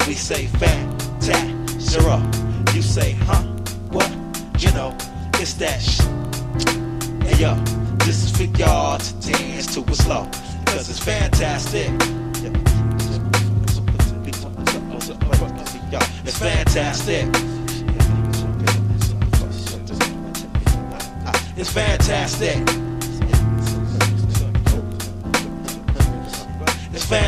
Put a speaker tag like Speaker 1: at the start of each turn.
Speaker 1: We say fantastic. You say, huh? What? You know, it's that Hey yo, this is for y'all to dance to it slow, cause it's fantastic. It's fantastic. It's fantastic.